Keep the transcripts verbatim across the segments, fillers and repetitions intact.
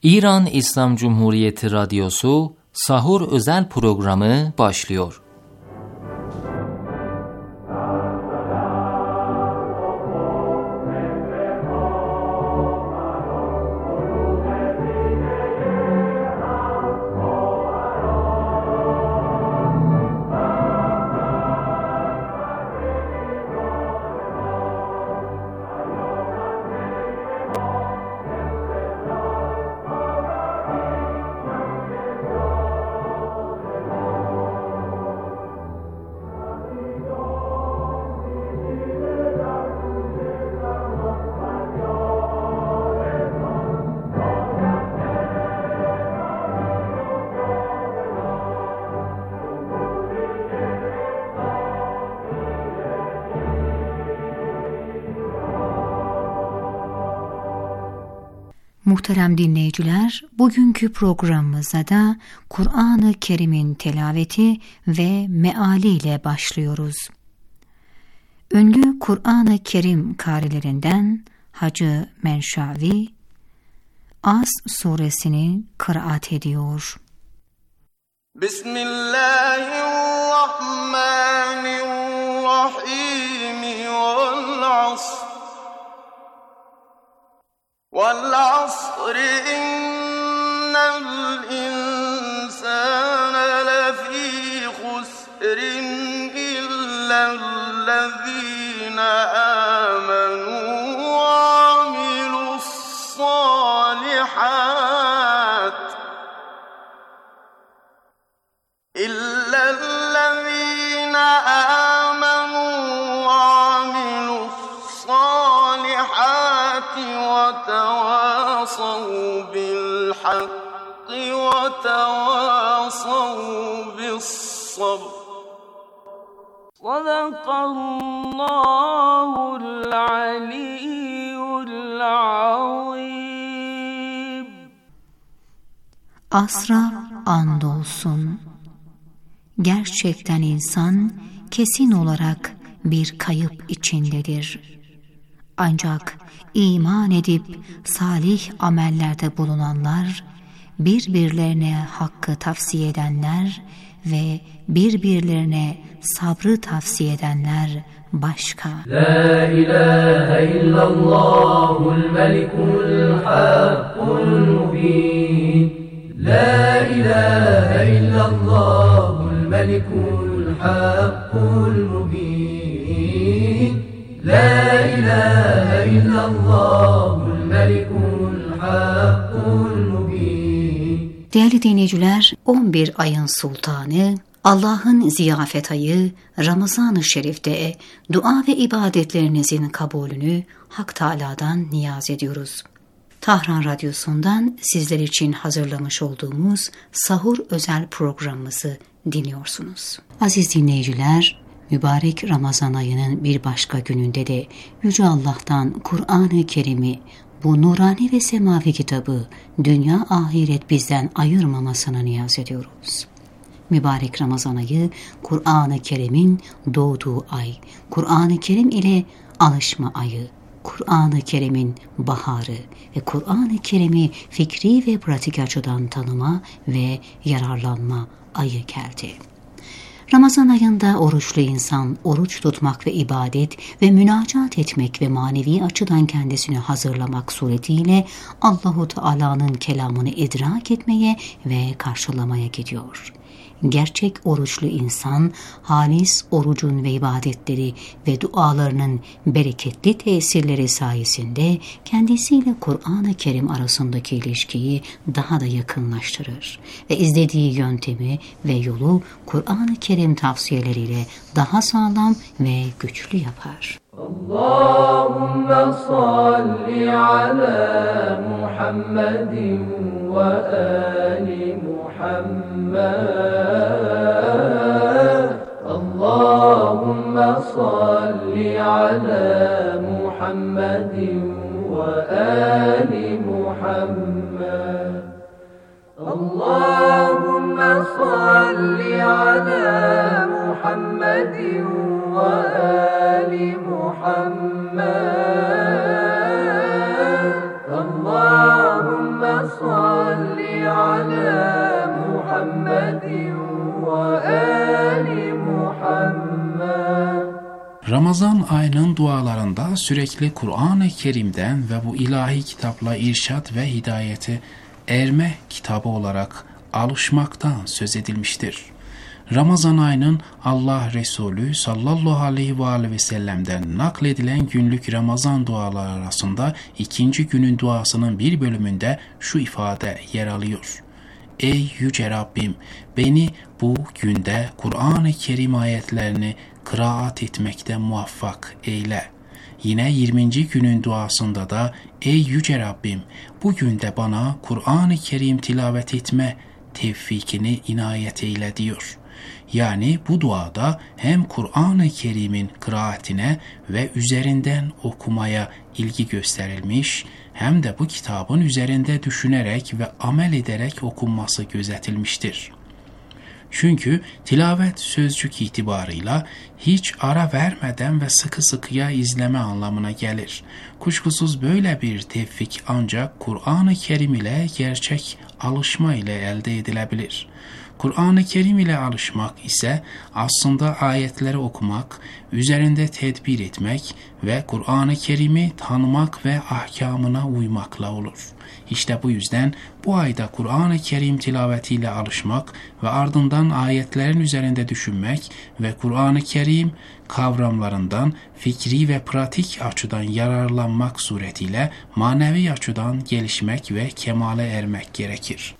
İran İslam Cumhuriyeti Radyosu Sahur özel programı başlıyor. Muhterem dinleyiciler, bugünkü programımıza da Kur'an-ı Kerim'in telaveti ve mealiyle başlıyoruz. Ünlü Kur'an-ı Kerim kârilerinden Hacı Menşavi, As suresini kıraat ediyor. Bismillahirrahmanirrahim vel asr وَالْعَصْرِ إِنَّ الْإِنسَانَ لَفِي خُسْرٍ إِلَّا الَّذِينَ آمَنُوا وَعَمِلُوا الصَّالِحَاتِ إِلَّا الَّذِينَ آمَنُوا وَعَمِلُوا الصَّالِحَاتِ وَتَوَاصَوْا بِالْحَقِّ وَتَوَاصَوْا بِالصَّبْرِ صَدَقَ اللّٰهُ الْعَلِيُّ الْعَظِيمُ. Asra andolsun. Gerçekten insan kesin olarak bir kayıp içindedir. Ancak iman edip salih amellerde bulunanlar, birbirlerine hakkı tavsiye edenler ve birbirlerine sabrı tavsiye edenler başka. La ilahe illallahul melikul hakkul mubin. La ilahe illallahul melikul hakkul mubin. La ilahe illallahul melikul hakkul mubin. Değerli dinleyiciler, on bir ayın sultanı, Allah'ın ziyafet ayı Ramazan-ı Şerif'te dua ve ibadetlerinizin kabulünü Hak Teâlâ'dan niyaz ediyoruz. Tahran Radyosu'ndan sizler için hazırlamış olduğumuz Sahur özel programımızı dinliyorsunuz. Aziz dinleyiciler, mübarek Ramazan ayının bir başka gününde de Yüce Allah'tan Kur'an-ı Kerim'i, bu nurani ve semavi kitabı dünya ahiret bizden ayırmamasına niyaz ediyoruz. Mübarek Ramazan ayı Kur'an-ı Kerim'in doğduğu ay, Kur'an-ı Kerim ile alışma ayı, Kur'an-ı Kerim'in baharı ve Kur'an-ı Kerim'i fikri ve pratik açıdan tanıma ve yararlanma ayı geldi. Ramazan ayında oruçlu insan, oruç tutmak ve ibadet ve münacat etmek ve manevi açıdan kendisini hazırlamak suretiyle Allahu Teala'nın kelamını idrak etmeye ve karşılamaya gidiyor. Gerçek oruçlu insan, halis orucun ve ibadetleri ve dualarının bereketli tesirleri sayesinde kendisiyle Kur'an-ı Kerim arasındaki ilişkiyi daha da yakınlaştırır ve izlediği yöntemi ve yolu Kur'an-ı Kerim tavsiyeleriyle daha sağlam ve güçlü yapar. Allahümme salli ala Muhammedin ve ali Muhammed. Allahümme salli ala Muhammedin ve ali Muhammed. Allahümme salli ala Muhammedin ve ali Muhammed. Allahümme salli محمد. Ramazan ayının dualarında sürekli Kur'an-ı Kerim'den ve bu ilahi kitapla irşad ve hidayete erme kitabı olarak alışmaktan söz edilmiştir. Ramazan ayının Allah Resulü sallallahu aleyhi ve aleyhi ve sellem'den nakledilen günlük Ramazan duaları arasında ikinci günün duasının bir bölümünde şu ifade yer alıyor. Ey yüce Rabbim, beni bu günde Kur'an-ı Kerim ayetlerini kıraat etmekte muvaffak eyle. Yine yirminci günün duasında da ey yüce Rabbim, bu günde bana Kur'an-ı Kerim tilavet etme tevfikini inayet eyle diyor. Yani bu duada hem Kur'an-ı Kerim'in kıraatine ve üzerinden okumaya ilgi gösterilmiş, hem de bu kitabın üzerinde düşünerek ve amel ederek okunması gözetilmiştir. Çünkü tilavet sözcük itibarıyla hiç ara vermeden ve sıkı sıkıya izleme anlamına gelir. Kuşkusuz böyle bir tevfik ancak Kur'an-ı Kerim ile gerçek alışma ile elde edilebilir. Kur'an-ı Kerim ile alışmak ise aslında ayetleri okumak, üzerinde tedbir etmek ve Kur'an-ı Kerim'i tanımak ve ahkamına uymakla olur. İşte bu yüzden bu ayda Kur'an-ı Kerim tilavetiyle alışmak ve ardından ayetlerin üzerinde düşünmek ve Kur'an-ı Kerim kavramlarından fikri ve pratik açıdan yararlanmak suretiyle manevi açıdan gelişmek ve kemale ermek gerekir.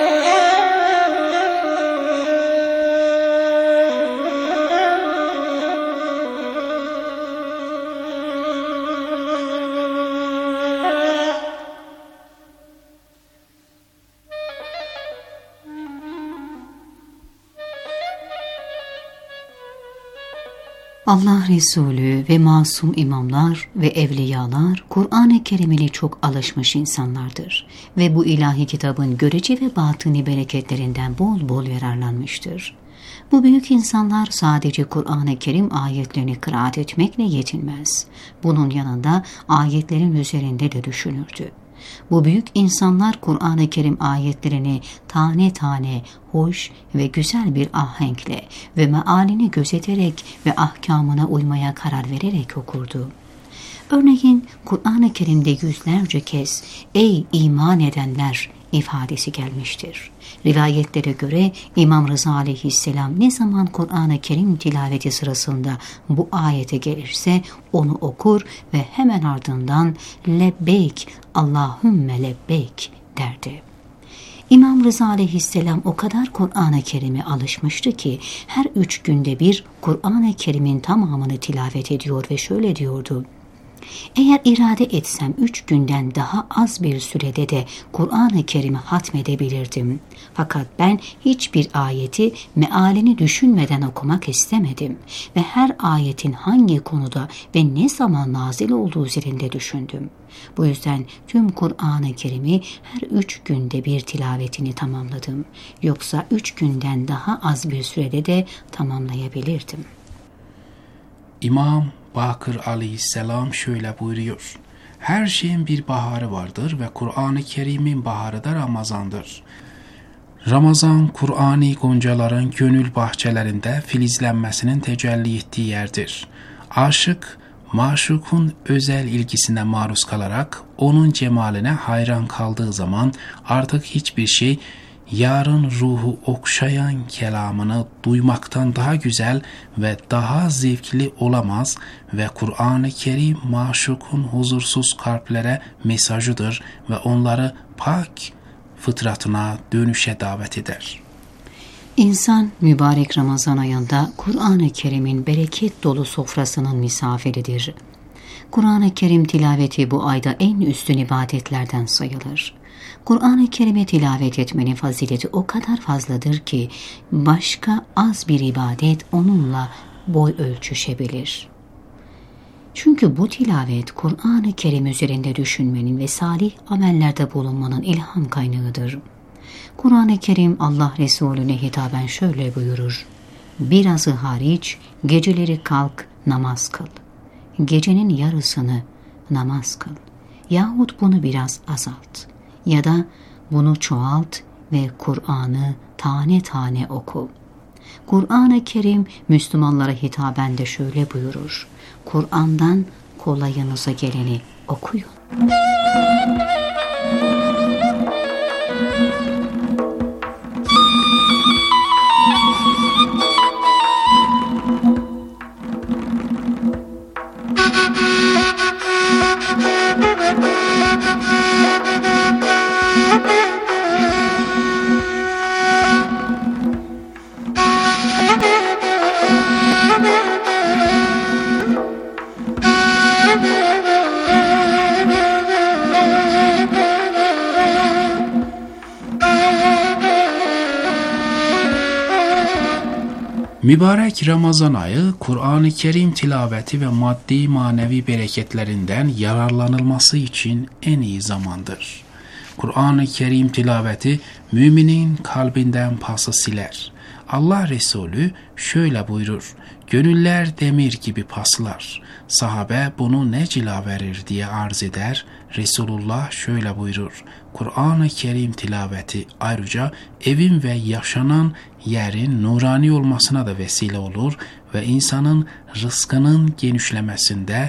Allah Resulü ve masum imamlar ve evliyalar Kur'an-ı Kerim ile çok alışmış insanlardır ve bu ilahi kitabın görece ve batini bereketlerinden bol bol yararlanmıştır. Bu büyük insanlar sadece Kur'an-ı Kerim ayetlerini kıraat etmekle yetinmez. Bunun yanında ayetlerin üzerinde de düşünürdü. Bu büyük insanlar Kur'an-ı Kerim ayetlerini tane tane, hoş ve güzel bir ahenkle ve mealini gözeterek ve ahkamına uymaya karar vererek okurdu. Örneğin Kur'an-ı Kerim'de yüzlerce kez "Ey iman edenler" ifadesi gelmiştir. Rivayetlere göre İmam Rıza aleyhisselam ne zaman Kur'an-ı Kerim tilaveti sırasında bu ayete gelirse onu okur ve hemen ardından "Lebbeyk, Allahümme lebbeyk" derdi. İmam Rıza aleyhisselam o kadar Kur'an-ı Kerim'e alışmıştı ki her üç günde bir Kur'an-ı Kerim'in tamamını tilavet ediyor ve şöyle diyordu: Eğer irade etsem üç günden daha az bir sürede de Kur'an-ı Kerim'i hatmedebilirdim. Fakat ben hiçbir ayeti mealini düşünmeden okumak istemedim ve her ayetin hangi konuda ve ne zaman nazil olduğu üzerinde düşündüm. Bu yüzden tüm Kur'an-ı Kerim'i her üç günde bir tilavetini tamamladım. Yoksa üç günden daha az bir sürede de tamamlayabilirdim. İmam Bakır aleyhisselam şöyle buyuruyor: Her şeyin bir baharı vardır ve Kur'an-ı Kerim'in baharı da Ramazan'dır. Ramazan, Kur'ani goncaların gönül bahçelerinde filizlenmesinin tecelli ettiği yerdir. Aşık, maşukun özel ilgisine maruz kalarak onun cemaline hayran kaldığı zaman artık hiçbir şey yarın ruhu okşayan kelamını duymaktan daha güzel ve daha zevkli olamaz ve Kur'an-ı Kerim maşukun huzursuz kalplere mesajıdır ve onları pak fıtratına dönüşe davet eder. İnsan mübarek Ramazan ayında Kur'an-ı Kerim'in bereket dolu sofrasının misafiridir. Kur'an-ı Kerim tilaveti bu ayda en üstün ibadetlerden sayılır. Kur'an-ı Kerim'e tilavet etmenin fazileti o kadar fazladır ki başka az bir ibadet onunla boy ölçüşebilir. Çünkü bu tilavet Kur'an-ı Kerim üzerinde düşünmenin ve salih amellerde bulunmanın ilham kaynağıdır. Kur'an-ı Kerim Allah Resulüne hitaben şöyle buyurur: Birazı hariç geceleri kalk namaz kıl. Gecenin yarısını namaz kıl. Yahut bunu biraz azalt. Ya da bunu çoğalt ve Kur'an'ı tane tane oku. Kur'an-ı Kerim Müslümanlara hitaben de şöyle buyurur: Kur'an'dan kolayınıza geleni okuyun. Mübarek Ramazan ayı, Kur'an-ı Kerim tilaveti ve maddi manevi bereketlerinden yararlanılması için en iyi zamandır. Kur'an-ı Kerim tilaveti müminin kalbinden pası siler. Allah Resulü şöyle buyurur: gönüller demir gibi paslar. Sahabe bunu ne cila verir diye arz eder. Resulullah şöyle buyurur: Kur'an-ı Kerim tilaveti ayrıca evin ve yaşanan yerin nurani olmasına da vesile olur ve insanın rızkının genişlemesinde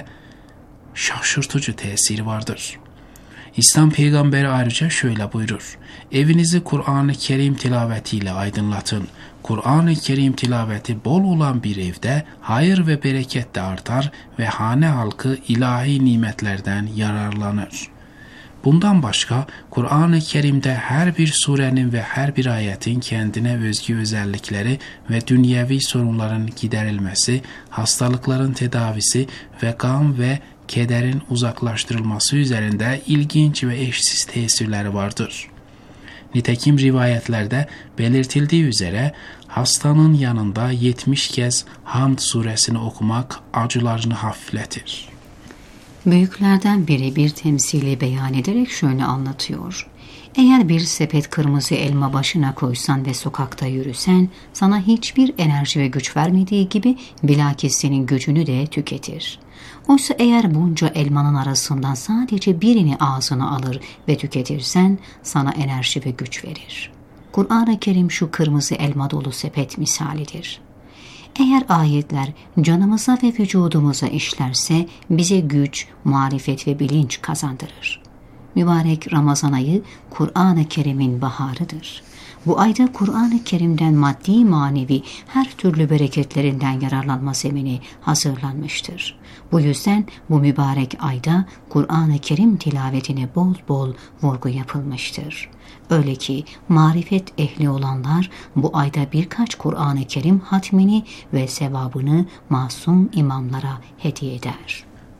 şaşırtıcı tesiri vardır. İslam peygamberi ayrıca şöyle buyurur: evinizi Kur'an-ı Kerim tilavetiyle aydınlatın. Kur'an-ı Kerim tilaveti bol olan bir evde hayır ve bereket de artar ve hane halkı ilahi nimetlerden yararlanır. Bundan başka Kur'an-ı Kerim'de her bir surenin ve her bir ayetin kendine özgü özellikleri ve dünyevi sorunların giderilmesi, hastalıkların tedavisi ve gam ve kederin uzaklaştırılması üzerinde ilginç ve eşsiz tesirleri vardır. Nitekim rivayetlerde belirtildiği üzere hastanın yanında yetmiş kez Hamd suresini okumak acılarını hafifletir. Büyüklerden biri bir temsili beyan ederek şöyle anlatıyor: eğer bir sepet kırmızı elma başına koysan ve sokakta yürüsen, sana hiçbir enerji ve güç vermediği gibi bilakis senin gücünü de tüketir. Oysa eğer bunca elmanın arasından sadece birini ağzına alır ve tüketirsen, sana enerji ve güç verir. Kur'an-ı Kerim şu kırmızı elma dolu sepet misalidir. Eğer ayetler canımıza ve vücudumuza işlerse bize güç, marifet ve bilinç kazandırır. Mübarek Ramazan ayı Kur'an-ı Kerim'in baharıdır. Bu ayda Kur'an-ı Kerim'den maddi manevi her türlü bereketlerinden yararlanma zemini hazırlanmıştır. Bu yüzden bu mübarek ayda Kur'an-ı Kerim tilavetine bol bol vurgu yapılmıştır. Öyle ki marifet ehli olanlar bu ayda birkaç Kur'an-ı Kerim hatmini ve sevabını masum imamlara hediye eder.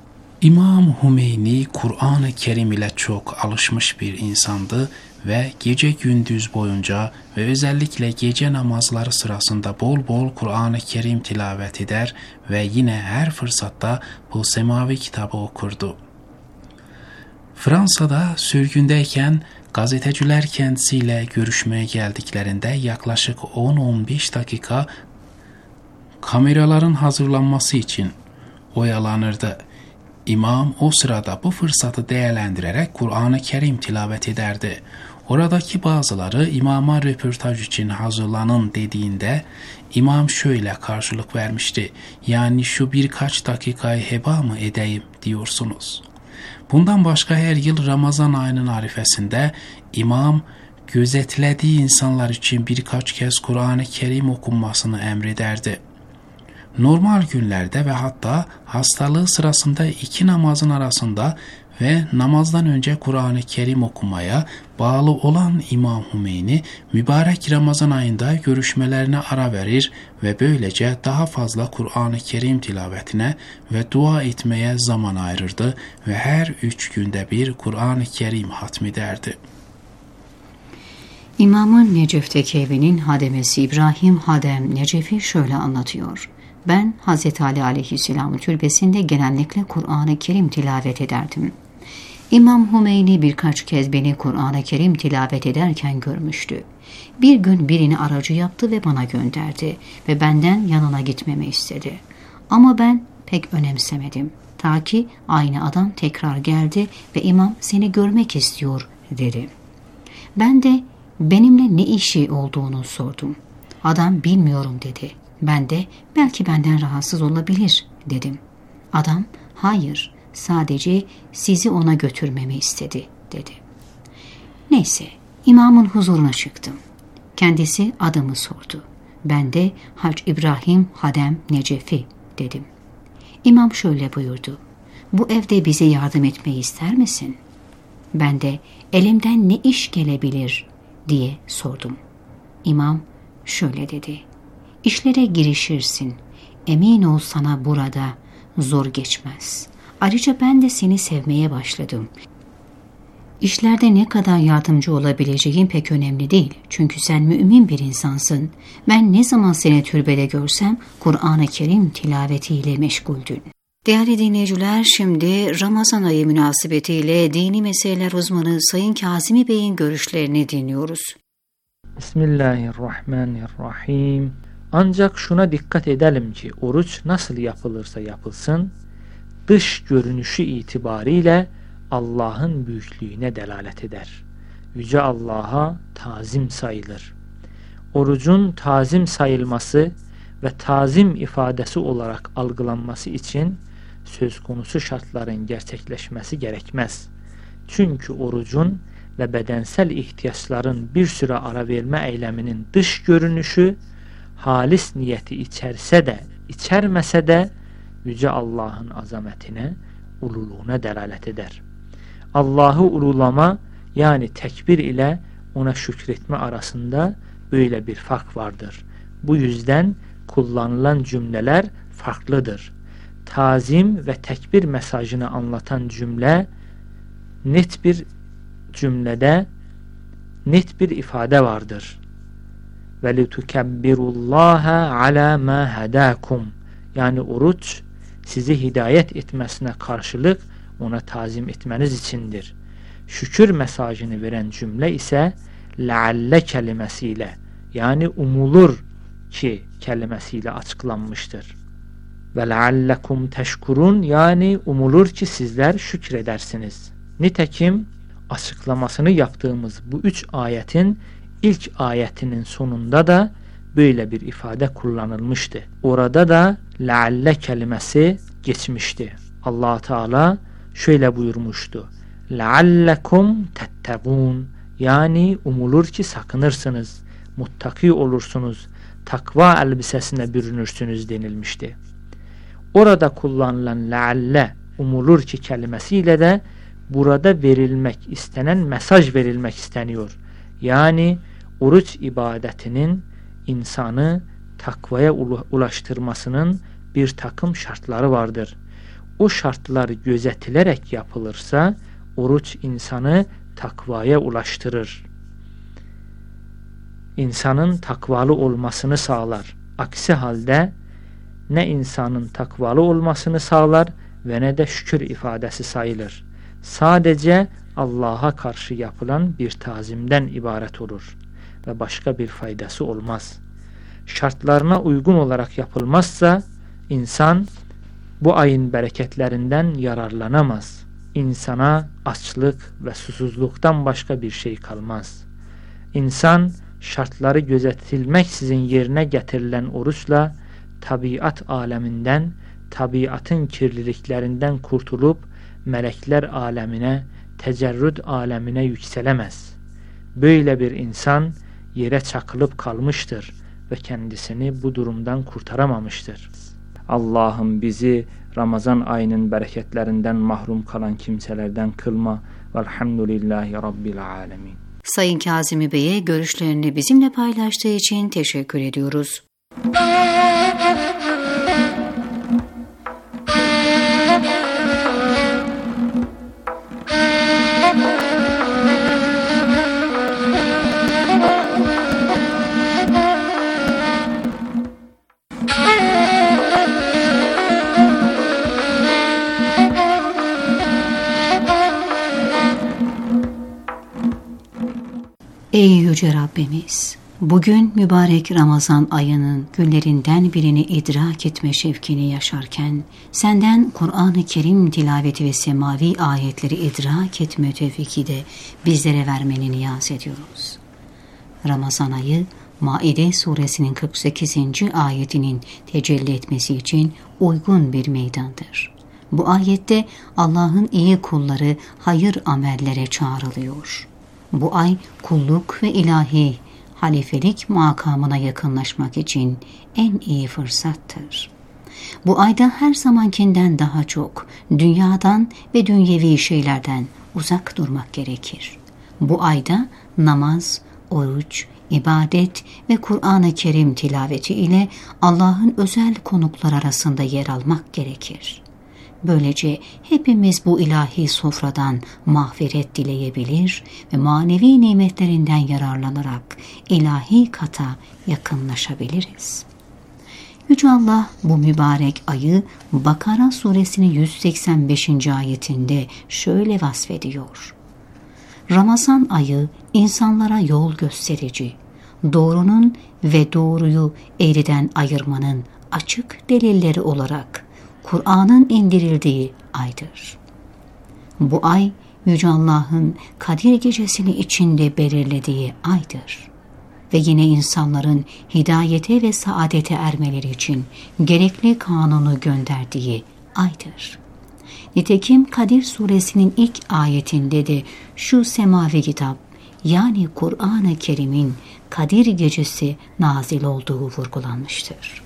İmam Hümeyni Kur'an-ı Kerim ile çok alışmış bir insandı ve gece gündüz boyunca ve özellikle gece namazları sırasında bol bol Kur'an-ı Kerim tilavet eder ve yine her fırsatta bu semavi kitabı okurdu. Fransa'da sürgündeyken gazeteciler kendisiyle görüşmeye geldiklerinde yaklaşık on on beş dakika kameraların hazırlanması için oyalanırdı. İmam o sırada bu fırsatı değerlendirerek Kur'an-ı Kerim tilavet ederdi. Oradaki bazıları imama röportaj için hazırlanın dediğinde imam şöyle karşılık vermişti: yani şu birkaç dakikayı heba mı edeyim diyorsunuz? Bundan başka her yıl Ramazan ayının arifesinde imam gözetlediği insanlar için birkaç kez Kur'an-ı Kerim okunmasını emrederdi. Normal günlerde ve hatta hastalığı sırasında iki namazın arasında ve namazdan önce Kur'an-ı Kerim okumaya bağlı olan İmam Hümeyni, mübarek Ramazan ayında görüşmelerine ara verir ve böylece daha fazla Kur'an-ı Kerim tilavetine ve dua etmeye zaman ayırırdı ve her üç günde bir Kur'an-ı Kerim hatmederdi. İmamın Necef'teki evinin hademesi İbrahim Hadem Necef'i şöyle anlatıyor: ben Hazreti Ali aleyhisselamın türbesinde genellikle Kur'an-ı Kerim tilavet ederdim. İmam Hümeyni birkaç kez beni Kur'an-ı Kerim tilavet ederken görmüştü. Bir gün birini aracı yaptı ve bana gönderdi ve benden yanına gitmemi istedi. Ama ben pek önemsemedim. Ta ki aynı adam tekrar geldi ve imam seni görmek istiyor dedi. Ben de benimle ne işi olduğunu sordum. Adam bilmiyorum dedi. Ben de belki benden rahatsız olabilir dedim. Adam hayır sadece sizi ona götürmemi istedi dedi. Neyse imamın huzuruna çıktım. Kendisi adımı sordu. Ben de Hac İbrahim Hadem Necefi dedim. İmam şöyle buyurdu. Bu evde bize yardım etmeyi ister misin? Ben de elimden ne iş gelebilir diye sordum. İmam şöyle dedi. İşlere girişirsin. Emin ol sana burada zor geçmez. Ayrıca ben de seni sevmeye başladım. İşlerde ne kadar yardımcı olabileceğin pek önemli değil. Çünkü sen mümin bir insansın. Ben ne zaman seni türbede görsem Kur'an-ı Kerim tilavetiyle meşguldün. Değerli dinleyiciler, şimdi Ramazan ayı münasebetiyle dini meseleler uzmanı Sayın Kazimi Bey'in görüşlerini dinliyoruz. Bismillahirrahmanirrahim. Ancak şuna dikkat edelim ki oruç nasıl yapılırsa yapılsın, dış görünüşü itibariyle Allah'ın büyüklüğüne delalet eder. Yüce Allah'a tazim sayılır. Orucun tazim sayılması ve tazim ifadesi olarak algılanması için söz konusu şartların gerçekleşmesi gerekmez. Çünkü orucun ve bedensel ihtiyaçların bir süre ara verme eyleminin dış görünüşü, halis niyeti içerse de içermese de Yüce Allah'ın azametine, ululuğuna delalet eder. Allah'ı ululama yani tekbir ile ona şükretme arasında böyle bir fark vardır. Bu yüzden kullanılan cümleler farklıdır. Tazim ve tekbir mesajını anlatan cümle net bir cümlede net bir ifade vardır. Ve litukebbirullaha ala ma hadakum. Yani oruç sizi hidayet etmesine karşılık ona tazim etmeniz içindir. Şükür mesajını veren cümle ise lealle kelimesiyle yani umulur ki kelimesiyle açıklanmıştır. Ve leallekum teşkurun yani umulur ki sizler şükredersiniz. Nitekim açıklamasını yaptığımız bu üç ayetin ilk ayetinin sonunda da böyle bir ifade kullanılmıştı. Orada da lealle kelimesi geçmişti. Allah Teala şöyle buyurmuştu. Leallekum tettegûn yani umulur ki sakınırsınız, muttaki olursunuz, takva elbisesine bürünürsünüz denilmişti. Orada kullanılan lealle umulur ki kelimesiyle de burada verilmek istenen mesaj verilmek isteniyor. Yani oruç ibadetinin insanı takvaya ulaştırmasının bir takım şartları vardır. O şartlar gözetilerek yapılırsa oruç insanı takvaya ulaştırır. İnsanın takvalı olmasını sağlar. Aksi halde ne insanın takvalı olmasını sağlar ve ne de şükür ifadesi sayılır. Sadece Allah'a karşı yapılan bir tazimden ibaret olur ve başka bir faydası olmaz. Şartlarına uygun olarak yapılmazsa insan bu ayın bereketlerinden yararlanamaz. İnsana açlık ve susuzluktan başka bir şey kalmaz. İnsan şartları gözetilmeksizin yerine getirilen oruçla tabiat aleminden, tabiatın kirliliklerinden kurtulup melekler alemine, tecerrüd alemine yükselemez. Böyle bir insan yere çakılıp kalmıştır ve kendisini bu durumdan kurtaramamıştır. Allah'ım bizi Ramazan ayının bereketlerinden mahrum kalan kimselerden kılma. Velhamdülillahi Rabbil alemin. Sayın Kazimi Bey'e görüşlerini bizimle paylaştığı için teşekkür ediyoruz. Ey Yüce Rabbimiz! Bugün mübarek Ramazan ayının günlerinden birini idrak etme şevkini yaşarken, senden Kur'an-ı Kerim tilaveti ve semavi ayetleri idrak etme tevfiki de bizlere vermeni niyaz ediyoruz. Ramazan ayı Maide suresinin kırk sekizinci ayetinin tecelli etmesi için uygun bir meydandır. Bu ayette Allah'ın iyi kulları hayır amellere çağrılıyor. Bu ay kulluk ve ilahi halifelik makamına yakınlaşmak için en iyi fırsattır. Bu ayda her zamankinden daha çok dünyadan ve dünyevi şeylerden uzak durmak gerekir. Bu ayda namaz, oruç, ibadet ve Kur'an-ı Kerim tilaveti ile Allah'ın özel konuklar arasında yer almak gerekir. Böylece hepimiz bu ilahi sofradan mağfiret dileyebilir ve manevi nimetlerinden yararlanarak ilahi kata yakınlaşabiliriz. Yüce Allah bu mübarek ayı Bakara suresinin yüz seksen beşinci ayetinde şöyle vasfediyor. Ramazan ayı insanlara yol gösterici, doğrunun ve doğruyu eğriden ayırmanın açık delilleri olarak Kur'an'ın indirildiği aydır. Bu ay Yüce Allah'ın Kadir Gecesi'ni içinde belirlediği aydır. Ve yine insanların hidayete ve saadete ermeleri için gerekli kanunu gönderdiği aydır. Nitekim Kadir suresinin ilk ayetinde de şu semavi kitap yani Kur'an-ı Kerim'in Kadir Gecesi nazil olduğu vurgulanmıştır.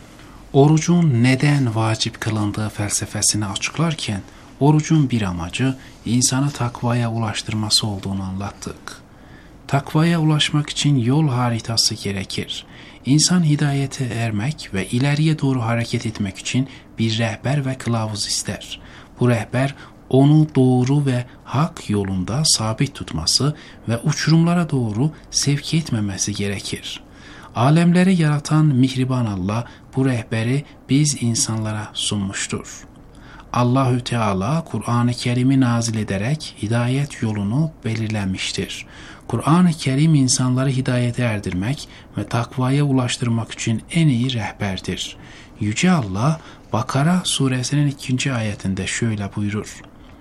Orucun neden vacip kılındığı felsefesini açıklarken orucun bir amacı insanı takvaya ulaştırması olduğunu anlattık. Takvaya ulaşmak için yol haritası gerekir. İnsan hidayete ermek ve ileriye doğru hareket etmek için bir rehber ve kılavuz ister. Bu rehber onu doğru ve hak yolunda sabit tutması ve uçurumlara doğru sevk etmemesi gerekir. Alemleri yaratan mihriban Allah bu rehberi biz insanlara sunmuştur. Allahü Teala Kur'an-ı Kerim'i nazil ederek hidayet yolunu belirlemiştir. Kur'an-ı Kerim insanları hidayete erdirmek ve takvaya ulaştırmak için en iyi rehberdir. Yüce Allah Bakara suresinin ikinci ayetinde şöyle buyurur.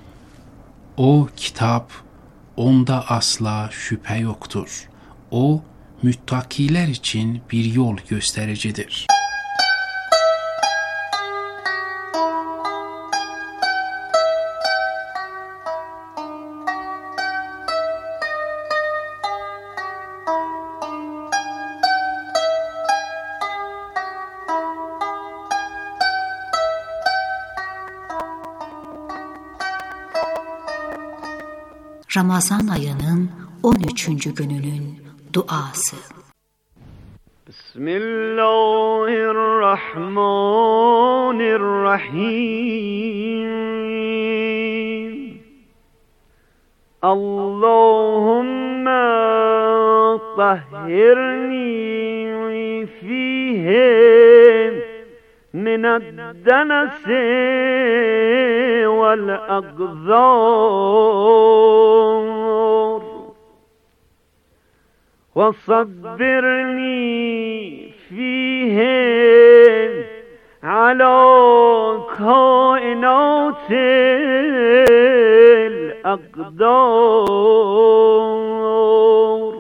O kitap, onda asla şüphe yoktur. O müttakiler için bir yol göstericidir. Ramazan ayının on üçüncü gününün duası. Bismillahirrahmanirrahim. Allahümme tahhirni fihim mined-denesi vel-agzar ve sabbirni fihim ala kainatil akdar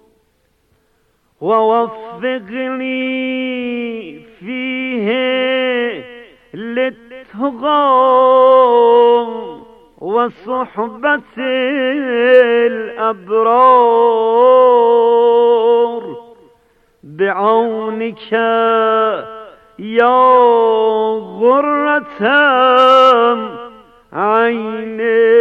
ve vaffiqni fihi للتقى وصحبة الأبرار بعونك يا غرة عين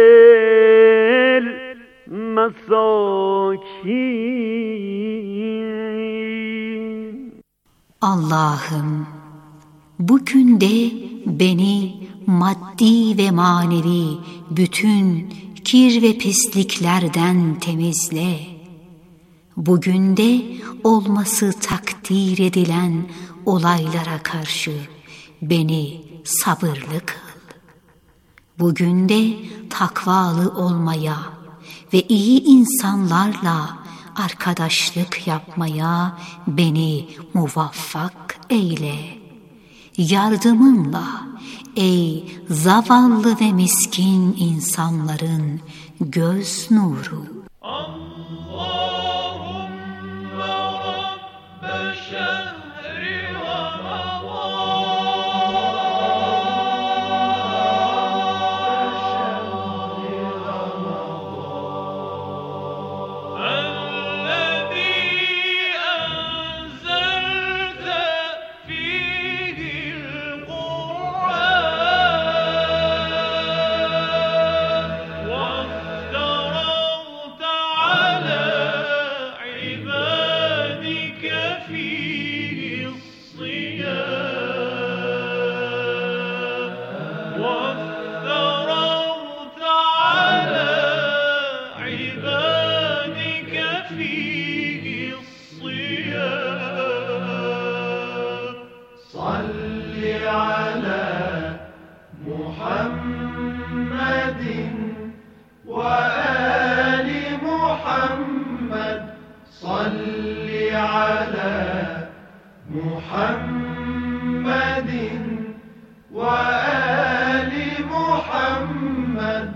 المساكين. Allah'ım, bugün de beni maddi ve manevi bütün kir ve pisliklerden temizle. Bugün de olması takdir edilen olaylara karşı beni sabırlı kıl. Bugün de takvalı olmaya ve iyi insanlarla arkadaşlık yapmaya beni muvaffak eyle. Yardımınla ey zavallı ve miskin insanların göz nuru. Allahümme وافترضت على عبادك فيه الصيام صل على محمد وآل محمد صل على محمد وآل محمد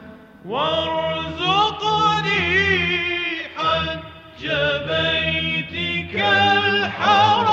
وارزقني حج بيتك الحرام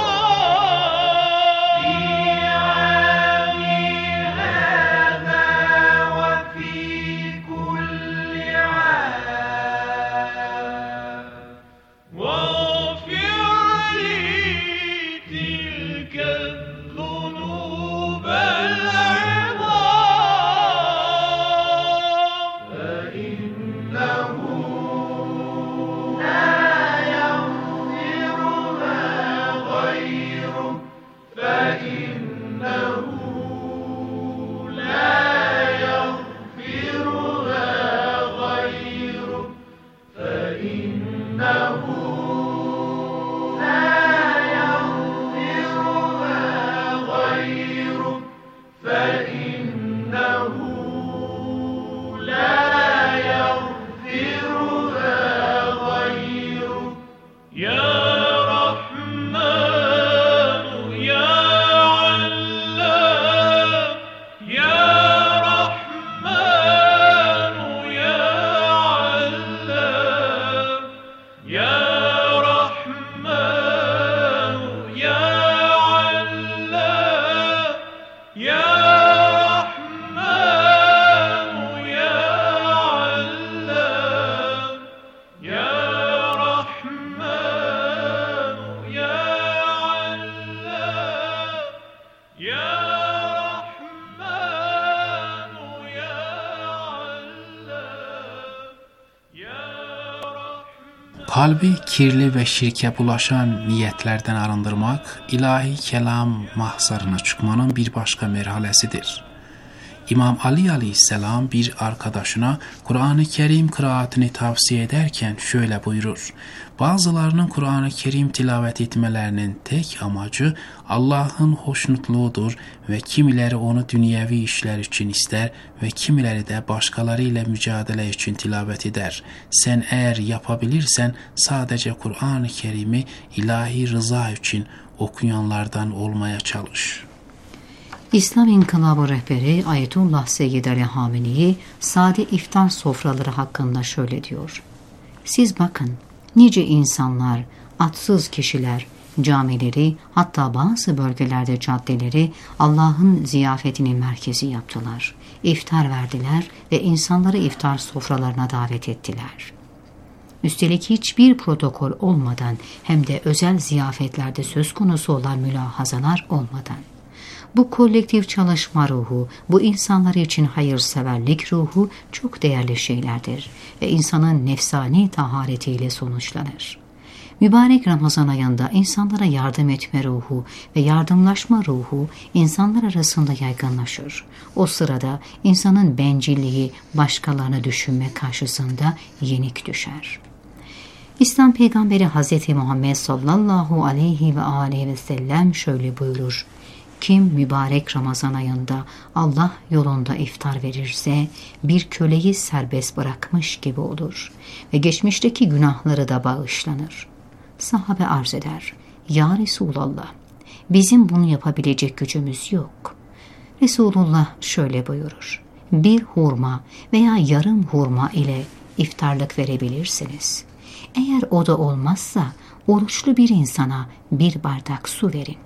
Kalbi kirli ve şirke bulaşan niyetlerden arındırmak, ilahi kelam mahzarına çıkmanın bir başka merhalesidir. İmam Ali aleyhisselam bir arkadaşına Kur'an-ı Kerim kıraatini tavsiye ederken şöyle buyurur: bazılarının Kur'an-ı Kerim tilavet etmelerinin tek amacı Allah'ın hoşnutluğudur ve kimileri onu dünyevi işler için ister ve kimileri de başkalarıyla mücadele için tilavet eder. Sen eğer yapabilirsen sadece Kur'an-ı Kerim'i ilahi rıza için okuyanlardan olmaya çalış. İslam İnkılabı rehberi Ayetullah Seyyid Ali Hamenei sade iftar sofraları hakkında şöyle diyor: siz bakın, nice insanlar, atsız kişiler camileri, hatta bazı bölgelerde caddeleri Allah'ın ziyafetinin merkezi yaptılar. İftar verdiler ve insanları iftar sofralarına davet ettiler. Üstelik hiçbir protokol olmadan, hem de özel ziyafetlerde söz konusu olan mülahazalar olmadan. Bu kolektif çalışma ruhu, bu insanlar için hayırseverlik ruhu çok değerli şeylerdir ve insanın nefsani taharetiyle sonuçlanır. Mübarek Ramazan ayında insanlara yardım etme ruhu ve yardımlaşma ruhu insanlar arasında yaygınlaşır. O sırada insanın bencilliği başkalarını düşünme karşısında yenik düşer. İslam peygamberi Hazreti Muhammed sallallahu aleyhi ve aleyhi ve sellem şöyle buyurur: kim mübarek Ramazan ayında Allah yolunda iftar verirse bir köleyi serbest bırakmış gibi olur ve geçmişteki günahları da bağışlanır. Sahabe arz eder: ya Resulallah, bizim bunu yapabilecek gücümüz yok. Resulullah şöyle buyurur: bir hurma veya yarım hurma ile iftarlık verebilirsiniz. Eğer o da olmazsa oruçlu bir insana bir bardak su verin.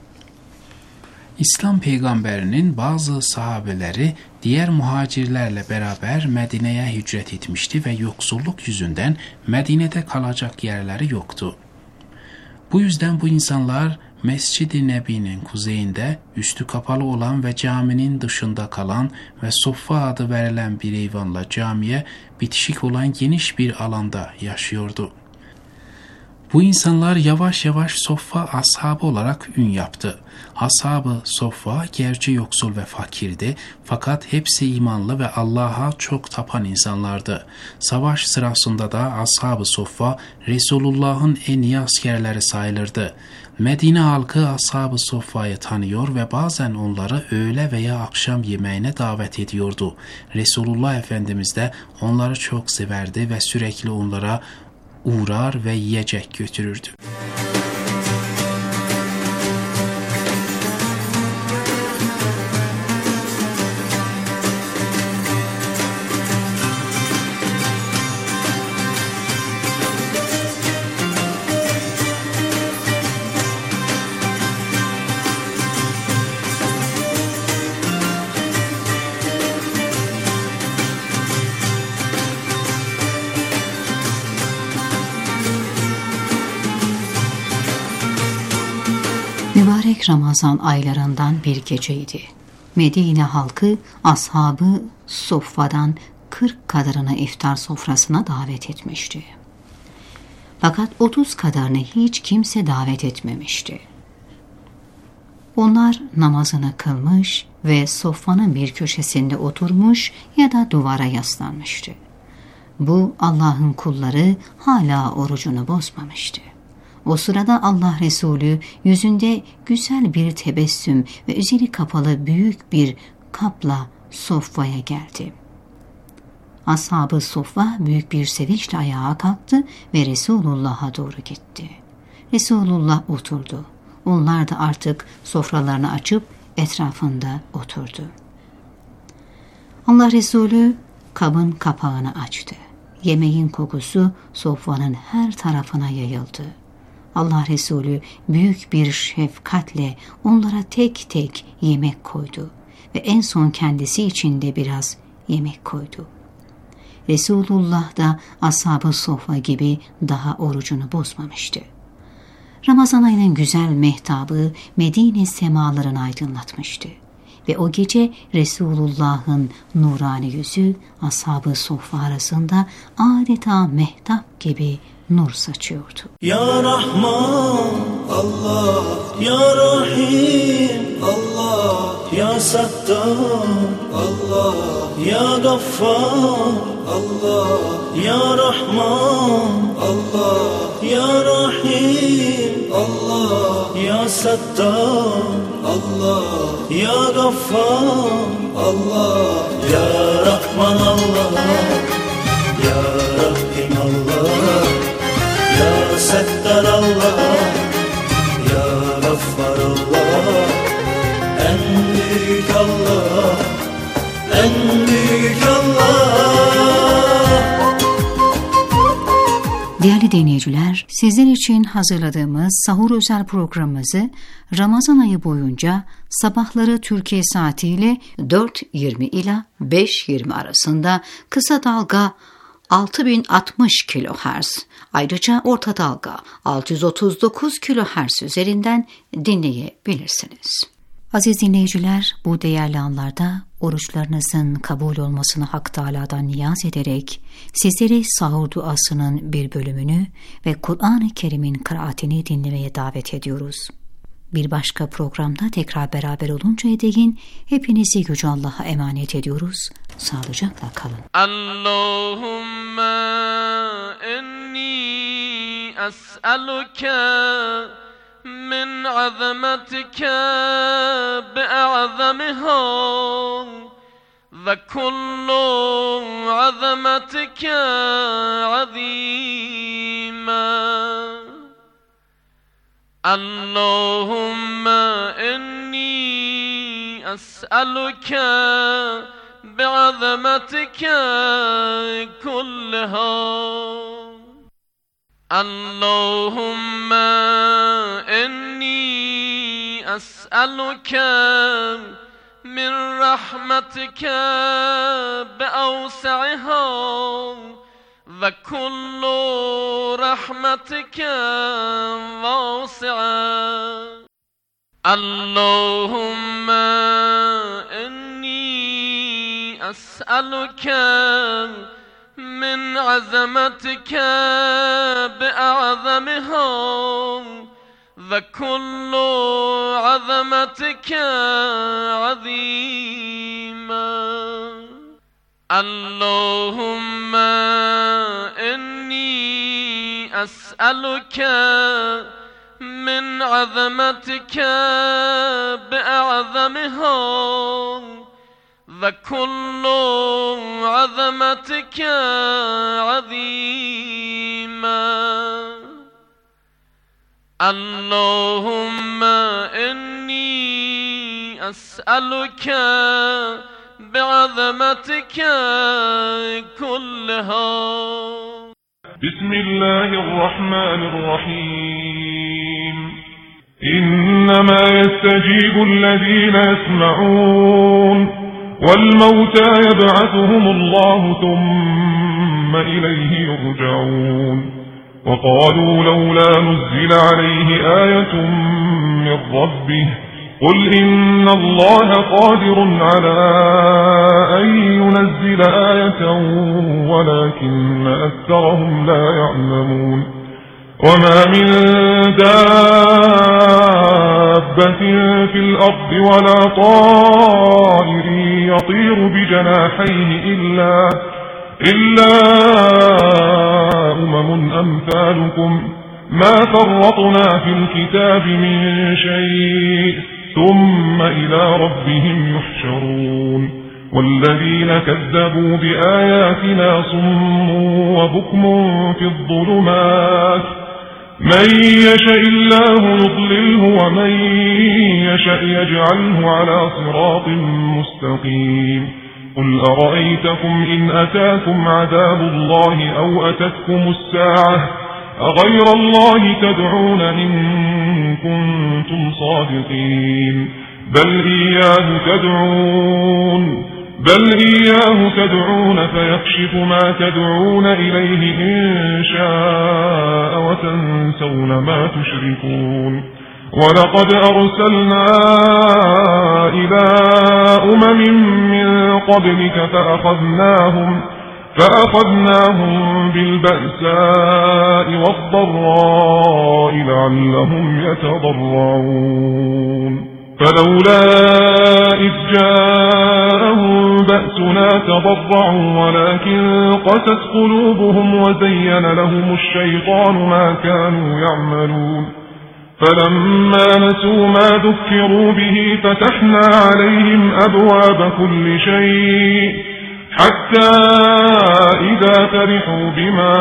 İslam peygamberinin bazı sahabeleri diğer muhacirlerle beraber Medine'ye hicret etmişti ve yoksulluk yüzünden Medine'de kalacak yerleri yoktu. Bu yüzden bu insanlar Mescid-i Nebi'nin kuzeyinde üstü kapalı olan ve caminin dışında kalan ve Soffa adı verilen bir eyvanla camiye bitişik olan geniş bir alanda yaşıyordu. Bu insanlar yavaş yavaş Soffa ashabı olarak ün yaptı. Ashab-ı Soffa gerçi yoksul ve fakirdi fakat hepsi imanlı ve Allah'a çok tapan insanlardı. Savaş sırasında da Ashab-ı Soffa Resulullah'ın en iyi askerleri sayılırdı. Medine halkı Ashab-ı Soffa'yı tanıyor ve bazen onları öğle veya akşam yemeğine davet ediyordu. Resulullah Efendimiz de onları çok severdi ve sürekli onlara uğrar ve yiyecek götürürdü. Mübarek Ramazan aylarından bir geceydi. Medine halkı Ashab-ı Soffa'dan kırk kadarını iftar sofrasına davet etmişti. Fakat otuz kadarını hiç kimse davet etmemişti. Onlar namazını kılmış ve soffanın bir köşesinde oturmuş ya da duvara yaslanmıştı. Bu Allah'ın kulları hala orucunu bozmamıştı. O sırada Allah Resulü yüzünde güzel bir tebessüm ve üzeri kapalı büyük bir kapla sofraya geldi. Ashab-ı Soffa büyük bir sevinçle ayağa kalktı ve Resulullah'a doğru gitti. Resulullah oturdu. Onlar da artık sofralarını açıp etrafında oturdu. Allah Resulü kabın kapağını açtı. Yemeğin kokusu sofranın her tarafına yayıldı. Allah Resulü büyük bir şefkatle onlara tek tek yemek koydu ve en son kendisi için de biraz yemek koydu. Resulullah da Ashab-ı Soffa gibi daha orucunu bozmamıştı. Ramazan ayının güzel mehtabı Medine semalarını aydınlatmıştı ve o gece Resulullah'ın nurani yüzü Ashab-ı Soffa arasında adeta mehtap gibi nur saçıyordu. Ya Rahman Allah, Ya Rahim Allah, Ya Sattar Allah, Ya Gaffar Allah, Ya Rahman Allah, Ya Rahim Allah, Ya Sattar Allah, Ya Gaffar Allah, Ya Rahman Allah, Ya Rahim Allah, Ya Settar Allah, Ya Gaffar Allah, en büyük Allah, en büyük Allah. Değerli dinleyiciler, sizler için hazırladığımız Sahur özel programımızı Ramazan ayı boyunca sabahları Türkiye saatiyle dört yirmi ila beş yirmi arasında kısa dalga altı bin altmış kilohertz, ayrıca orta dalga altı yüz otuz dokuz kilohertz üzerinden dinleyebilirsiniz. Aziz dinleyiciler, bu değerli anlarda oruçlarınızın kabul olmasını Hak Teâlâ'dan niyaz ederek sizleri sahur duasının bir bölümünü ve Kur'an-ı Kerim'in kıraatini dinlemeye davet ediyoruz. Bir başka programda tekrar beraber oluncaya değin hepinizi Yüce Allah'a emanet ediyoruz. Sağlıcakla kalın. Allahümme inni es'eluke min azametike bi'azamiha ve kullu azametike azîmâ. Allahümme inni es'eluke bi'azametike kullaha. Allahümme inni es'eluke min rahmetike bi'awsa'iha ve kullu rahmetike vasi'a. Allahümme inni es'eluke من عظمتك بأعظمها وكل عظمتك عظيما. اللهم إني أسألك من عظمتك بأعظمها وكل عظمتك عظيما. اللهم إني أسألك بعظمتك كلها. بسم الله الرحمن الرحيم. إنما يستجيب الذين يسمعون والموتى يبعثهم الله ثم إليه يرجعون. وقالوا لولا نزل عليه آية من ربه قل إن الله قادر على أن ينزل آية ولكن أكثرهم لا يعلمون. وما من دابة في الأرض ولا طائر يطير بجناحيه إلا إلا أمم أمثالكم ما فرطنا في الكتاب من شيء ثم إلى ربهم يحشرون. والذين كذبوا بآياتنا صم وبكم في الظلمات من يشاء الله يضلله ومن يشاء يجعله على صراط مستقيم. قل أرأيتكم إن أتاكم عذاب الله أو أتتكم الساعة أغير الله تدعون إن كنتم صادقين بل إياه تدعون بل إياه تدعون فيكشف ما تدعون إليه إن شاء وتنسون ما تشركون. ولقد أرسلنا إلى أمم من قبلك فأخذناهم فأخذناهم بالبأساء والضراء لعلهم يتضرعون. فلولا إذ جاءهم بأسنا تضرعوا ولكن قست قلوبهم وزين لهم الشيطان ما كانوا يعملون. فلما نسوا ما ذكروا به فتحنا عليهم أبواب كل شيء حتى إذا فرحوا بما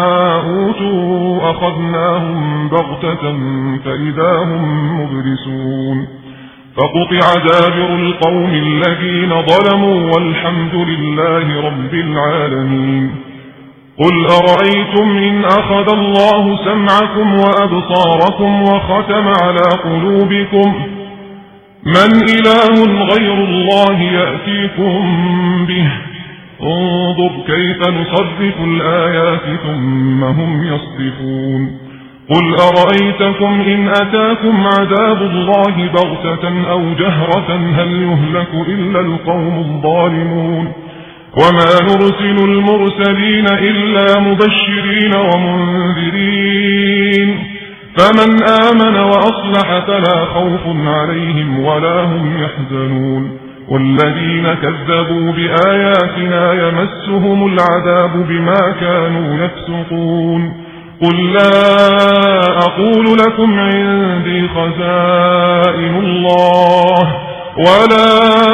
أوتوا أخذناهم بغتة فإذا هم مبلسون. فقطع دابر القوم الذين ظلموا والحمد لله رب العالمين. قل أرأيتم إن أخذ الله سمعكم وأبصاركم وختم على قلوبكم من إله غير الله يأتيكم به انظر كيف نصرف الآيات ثم هم يصدفون. قل أرأيتكم إن أتاكم عذاب الله بغتة أو جهرة هل يهلك إلا القوم الظالمون. وما نرسل المرسلين إلا مبشرين ومنذرين فمن آمن وأصلح فلا خوف عليهم ولا هم يحزنون. والذين كذبوا بآياتنا يمسهم العذاب بما كانوا يفسقون. قل لا أقول لكم عندي خزائن الله ولا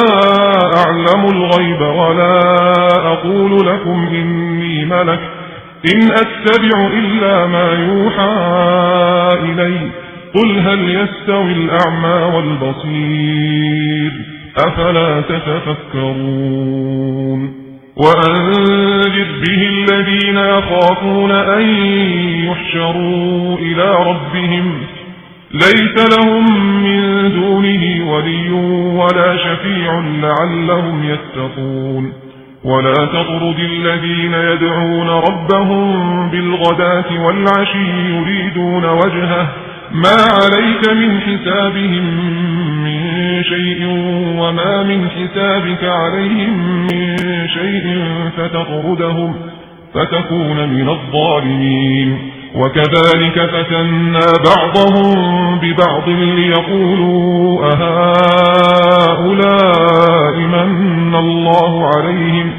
أعلم الغيب ولا أقول لكم إني ملك إن أتبع إلا ما يوحى إلي قل هل يستوي الأعمى والبصير أفلا تتفكرون. وأنذر به الذين يخافون أن يحشروا إلى ربهم ليس لهم من دونه ولي ولا شفيع لعلهم يتقون. ولا تطرد الذين يدعون ربهم بالغداة والعشي يريدون وجهه ما عليك من حسابهم من شيء وما من حسابك عليهم من شيء فتطردهم فتكون من الظالمين. وكذلك فتنا بعضهم ببعض ليقولوا أهؤلاء من الله عليهم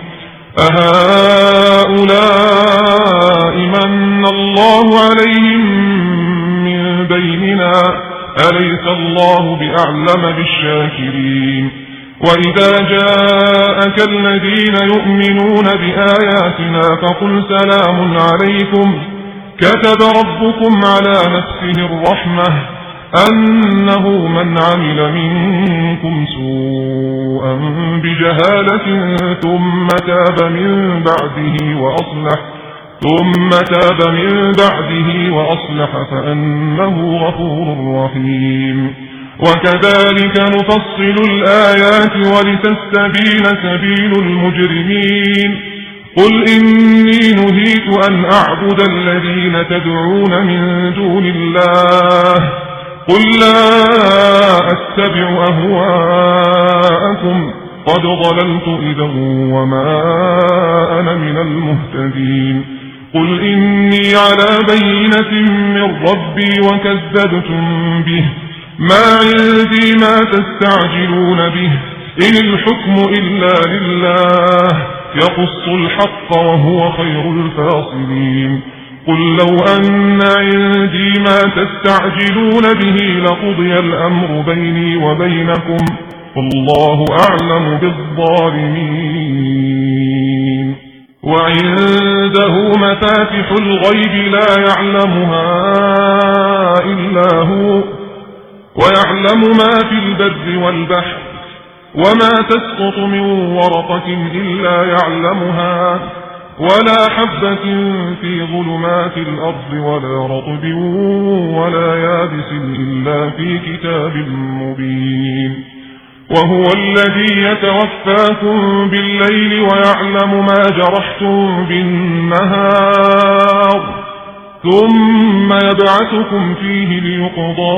أهؤلاء من الله عليهم من بيننا أليس الله بأعلم بالشاكرين. وإذا جاءك الذين يؤمنون بآياتنا فقل سلام عليكم كتب ربكم على نفسه الرحمة أنه من عمل منكم سوءا بجهالة ثم تاب من بعده وأصلح ثم تاب من بعده وأصلح فأنه غفور رحيم. وكذلك نفصل الآيات ولتستبين سبيل المجرمين. قل إني نهيت أن أعبد الذين تدعون من دون الله قل لا أتبع أهواءكم قد ضللت إذا وما أنا من المهتدين. قل إني على بينة من ربي وكذبتم به ما عندي ما تستعجلون به إن الحكم إلا لله يقص الحق وهو خير الفاصلين. قل لو أن عندي ما تستعجلون به لقضي الأمر بيني وبينكم والله أعلم بالظالمين. وعنده مفاتح الغيب لا يعلمها إلا هو ويعلم ما في البر والبحر وما تسقط من ورقة إلا يعلمها ولا حبة في ظلمات الأرض ولا رطب ولا يابس إلا في كتاب مبين. وهو الذي يتوفاكم بالليل ويعلم ما جرحتم بالنهار ثم يبعثكم فيه ليقضى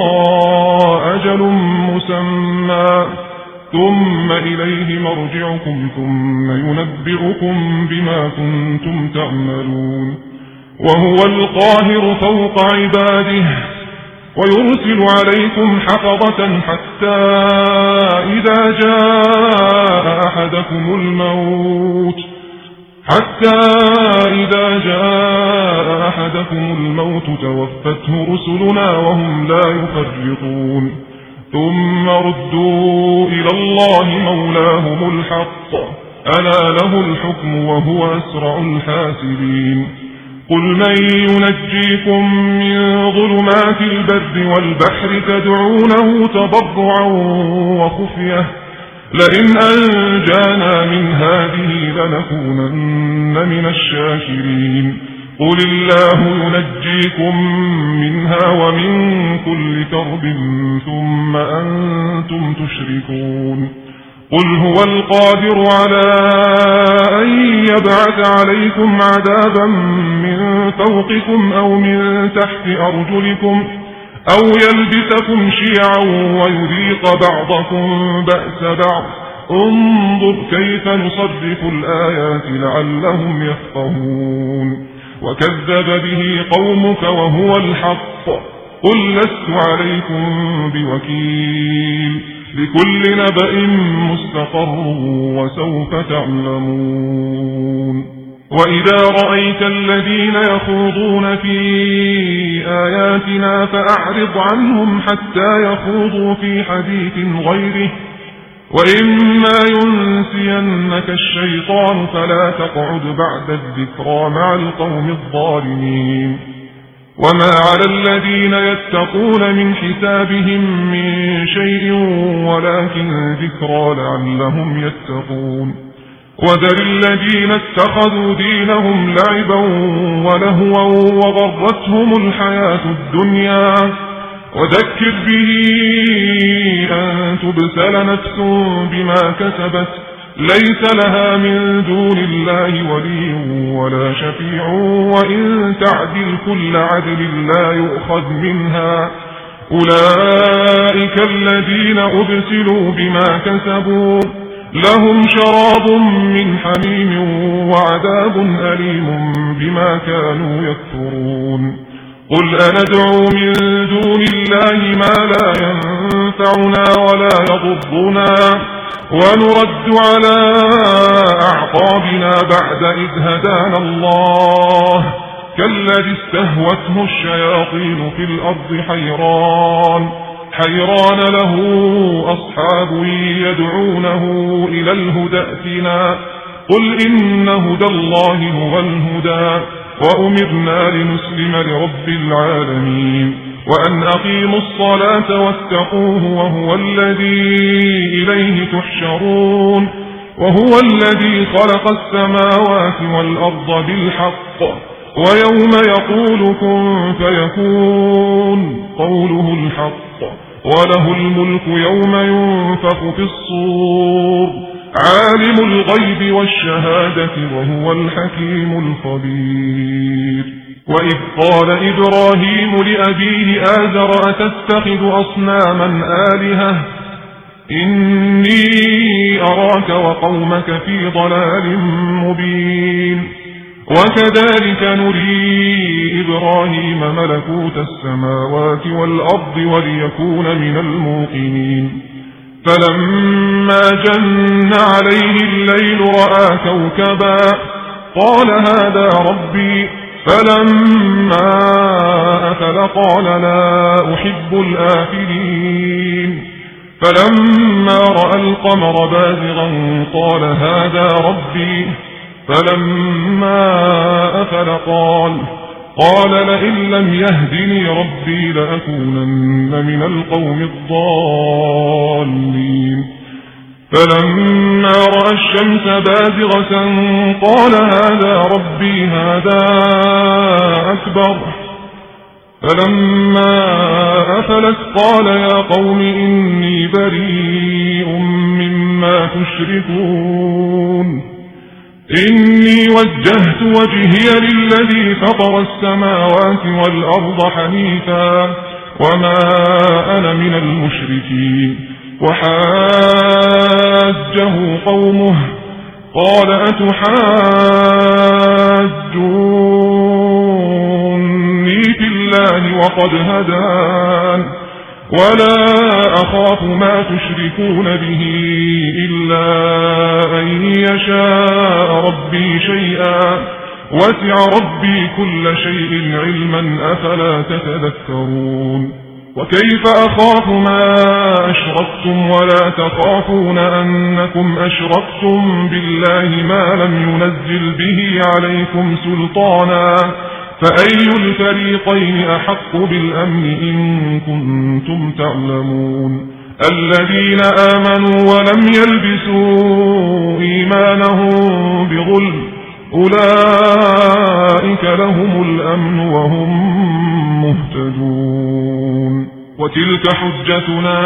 أجل مسمى ثم إليه مرجعكم ثم ينبئكم بما كنتم تعملون. وهو القاهر فوق عباده ويرسل عليكم حفظة حتى إذا جاء أحدكم الموت حتى إذا جاء أحدكم الموت توفته رسلنا وهم لا يفرطون. ثم ردوا إلى الله مولاهم الحق ألا له الحكم وهو أسرع الحاسبين. قل من ينجيكم من ظلمات البر والبحر تدعونه تضرعا وخفية لئن أنجانا من هذه لنكونن من الشاكرين. قل الله ينجيكم منها ومن كل كرب ثم أنتم تشركون. قل هو القادر على أن يبعث عليكم عذابا من فوقكم أو من تحت أرجلكم أو يلبسكم شيعا ويذيق بعضكم بأس بعض انظر كيف نصرف الآيات لعلهم يفقهون. وكذب به قومك وهو الحق قل لست عليكم بوكيل لكل نبأ مستقر وسوف تعلمون. وإذا رأيت الذين يخوضون في آياتنا فأعرض عنهم حتى يخوضوا في حديث غيره وإما ينسينك الشيطان فلا تقعد بعد الذكرى مع القوم الظالمين. وما على الذين يتقون من حسابهم من شيء ولكن ذكرى لعلهم يتقون. وذر الذين اتخذوا دينهم لعبا ولهوا وغرتهم الحياة الدنيا وذكر به أن تبسل نفس بما كسبت ليس لها من دون الله ولي ولا شفيع وإن تعدل كل عدل لا يؤخذ منها أولئك الذين أبسلوا بما كسبوا لهم شراب من حميم وعذاب أليم بما كانوا يكفرون قل أندعو من دون الله ما لا ينفعنا ولا يضرنا ونرد على أعقابنا بعد إذ هدانا الله كالذي استهوته الشياطين في الأرض حيران حيران له أصحاب يدعونه إلى الهدى ائتنا قل إن هدى الله هو الهدى وأمرنا لنسلم لرب العالمين وأن أقيموا الصلاة واتقوه وهو الذي إليه تحشرون وهو الذي خلق السماوات والأرض بالحق ويوم يقول كن فيكون قوله الحق وله الملك يوم ينفخ في الصور عالم الغيب والشهادة وهو الحكيم الخبير وإذ قال إبراهيم لأبيه آزر أتتخذ أصناما آلهة إني أراك وقومك في ضلال مبين وكذلك نري إبراهيم ملكوت السماوات والأرض وليكون من الموقنين فلما جن عليه الليل رأى كوكبا قال هذا ربي فلما أفل قال لا أحب الآفلين فلما رأى القمر بازغا قال هذا ربي فلما أفل قال قال لئن لم يهدني ربي لأكونن من القوم الضالين فلما رأى الشمس بازغة قال هذا ربي هذا أكبر فلما أفلت قال يا قوم إني بريء مما تشركون إني وجهت وجهي للذي فطر السماوات والأرض حنيفا وما أنا من المشركين وحاجه قومه قال أتحاجوني في الله وقد هدان ولا أخاف ما تشركون به إلا أن يشاء ربي شيئا وسع ربي كل شيء علما أفلا تتذكرون وكيف أخاف ما أشركتم ولا تخافون أنكم أشركتم بالله ما لم ينزل به عليكم سلطانا فأي الفريقين أحق بالأمن إن كنتم تعلمون الذين آمنوا ولم يلبسوا إيمانهم بظلم أولئك لهم الأمن وهم مهتدون وتلك حجتنا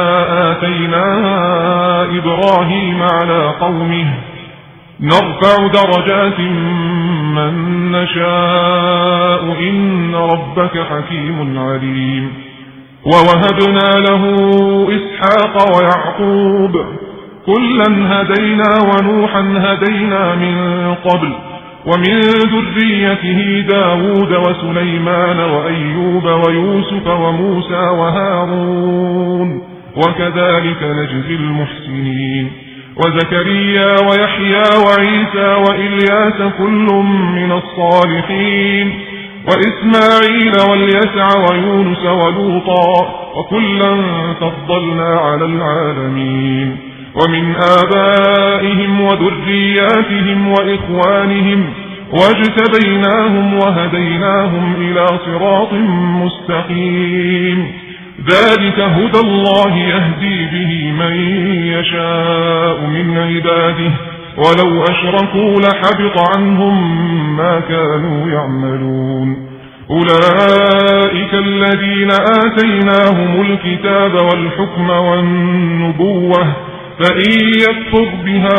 آتيناها إبراهيم على قومه نرفع درجات من نشاء إن ربك حكيم عليم ووهبنا له إسحاق ويعقوب كلا هدينا ونوحا هدينا من قبل ومن ذريته داود وسليمان وأيوب ويوسف وموسى وهارون وكذلك نجزي المحسنين وزكريا ويحيى وعيسى وإلياس كل من الصالحين وإسماعيل واليسع ويونس ولوطا وكلا فضلنا على العالمين ومن آبائهم وذرياتهم وإخوانهم واجتبيناهم وهديناهم إلى صراط مستقيم ذلك هدى الله يهدي به من يشاء من عباده ولو أشركوا لحبط عنهم ما كانوا يعملون أولئك الذين آتيناهم الكتاب والحكم والنبوة فإن يكفر بها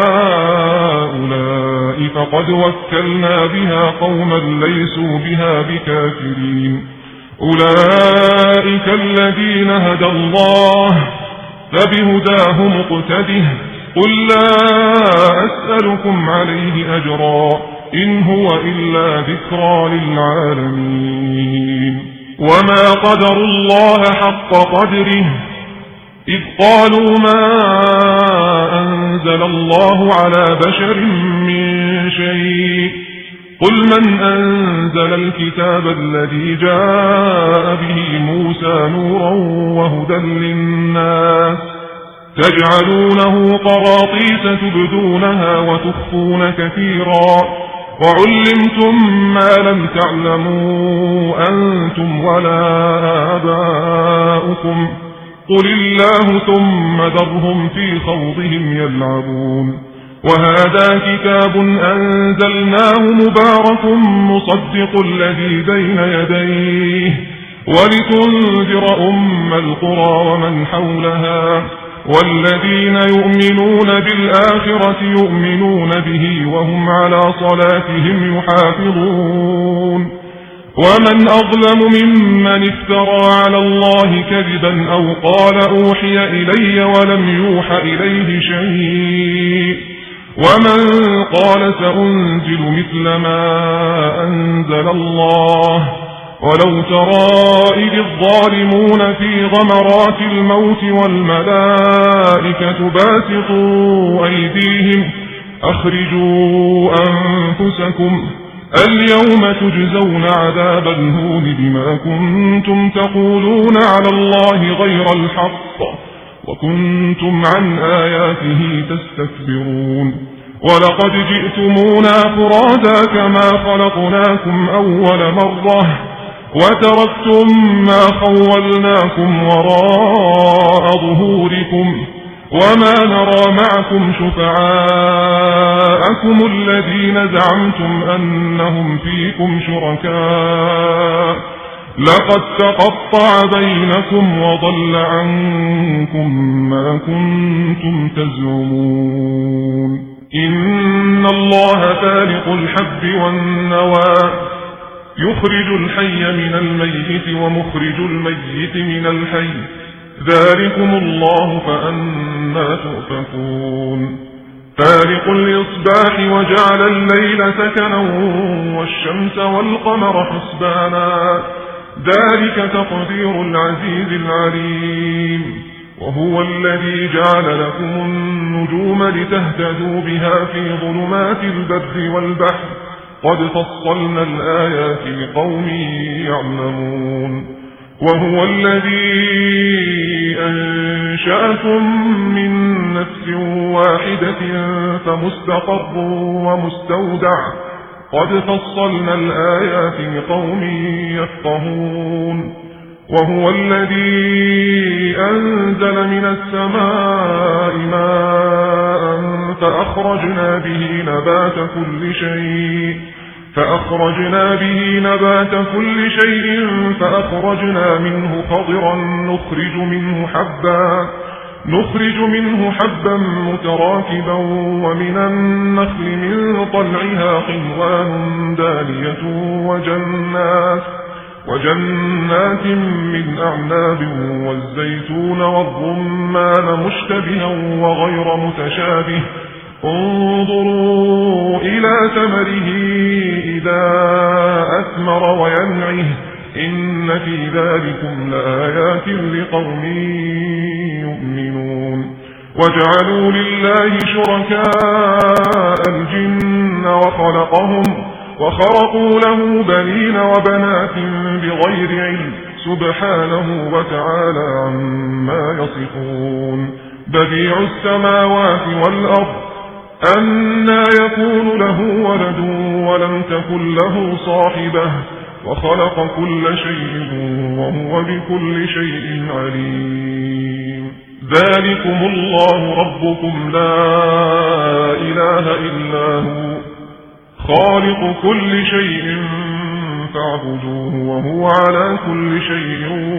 هؤلاء فقد وكلنا بها قوما ليسوا بها بكافرين أولئك الذين هدى الله فبهداه مقتده قل لا أسألكم عليه أجرا إن هو إلا ذكرى للعالمين وما قدروا الله حق قدره إذ قالوا ما أنزل الله على بشر من شيء قل من أنزل الكتاب الذي جاء به موسى نورا وهدى للناس تجعلونه قراطيس تبدونها وتخفون كثيرا وعلمتم ما لم تعلموا أنتم ولا آباؤكم قل الله ثم ذرهم في خوضهم يلعبون وهذا كتاب أنزلناه مبارك مصدق الذي بين يديه ولتنذر أم القرى ومن حولها والذين يؤمنون بالآخرة يؤمنون به وهم على صلاتهم يحافظون ومن أظلم ممن افترى على الله كذبا أو قال أوحي إلي ولم يوح إليه شيء ومن قال سأنزل مثل ما أنزل الله ولو ترى إذ الظالمون في غمرات الموت والملائكة باسطوا أيديهم أخرجوا أنفسكم اليوم تجزون عذاب الهون بما كنتم تقولون على الله غير الحق وكنتم عن آياته تستكبرون ولقد جئتمونا فرادا كما خلقناكم أول مرة وتركتم ما خولناكم وراء ظهوركم وما نرى معكم شفعاءكم الذين زعمتم أنهم فيكم شركاء لقد تقطع بينكم وضل عنكم ما كنتم تزعمون إن الله فالق الحب والنوى يخرج الحي من الميت ومخرج الميت من الحي ذلكم الله فأنا تؤفكون فارق الإصباح وجعل الليل سكنا والشمس والقمر حسبانا ذلك تقدير العزيز العليم وهو الذي جعل لكم النجوم لتهتدوا بها في ظلمات البر والبحر قد فصلنا الآيات لقوم يعلمون وهو الذي أنشأكم من نفس واحدة فمستقر ومستودع قد فصلنا الآيات لقوم يفقهون وهو الذي أنزل من السماء ماء فأخرجنا به نبات كل شيء فأخرجنا به نبات كل شيء فأخرجنا منه خضرا نخرج منه حبا نخرج منه حبا متراكبا ومن النخل من طلعها قنوان دانية وجنات وجنات من أعناب والزيتون والرمان مشتبها وغير متشابه انظروا إلى ثمره إذا أثمر وينعه إن في ذلكم لآيات لقوم يؤمنون وجعلوا لله شركاء الجن وخلقهم وخرقوا له بنين وبنات بغير علم سبحانه وتعالى عما يصفون بديع السماوات والأرض أنى يكون له ولد ولم تكن له صاحبة وخلق كل شيء وهو بكل شيء عليم ذلكم الله ربكم لا إله إلا هو خالق كل شيء فاعبدوه وهو على كل شيء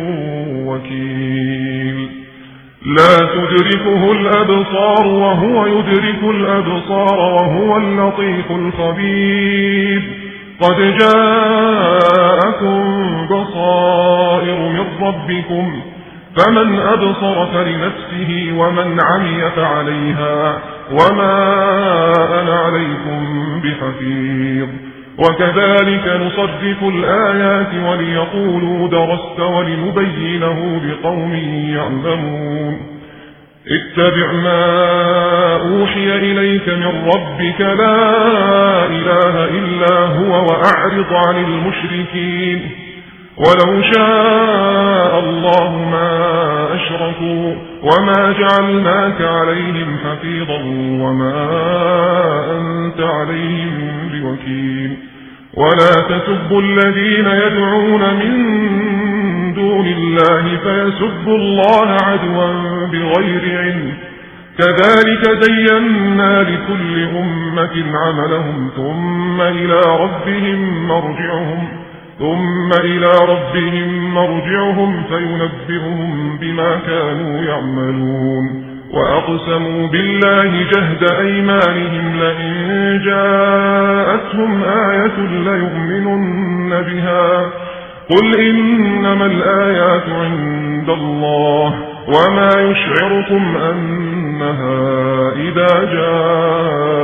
وكيل لا تدركه الأبصار وهو يدرك الأبصار وهو اللطيف الخبير قد جاءكم بصائر من ربكم فمن أبصر فلنفسه ومن عمي فعليها وما أنا عليكم بحفيظ. وكذلك نصرف الآيات وليقولوا درست ولنبينه لقوم يعلمون. اتبع ما أوحي إليك من ربك لا إله إلا هو وأعرض عن المشركين ولو شاء الله ما أشركوا وما جعلناك عليهم حفيظا وما أنت عليهم بوكيل. ولا تسبوا الذين يدعون من دون الله فيسبوا الله عدوا بغير علم كذلك زينا لكل أمة عملهم ثم إلى ربهم مرجعهم ثم إلى ربهم مرجعهم فينبئهم بما كانوا يعملون. وأقسموا بالله جهد أيمانهم لئن جاءتهم آية ليؤمنن بها قل إنما الآيات عند الله وما يشعركم أنها إذا جاءت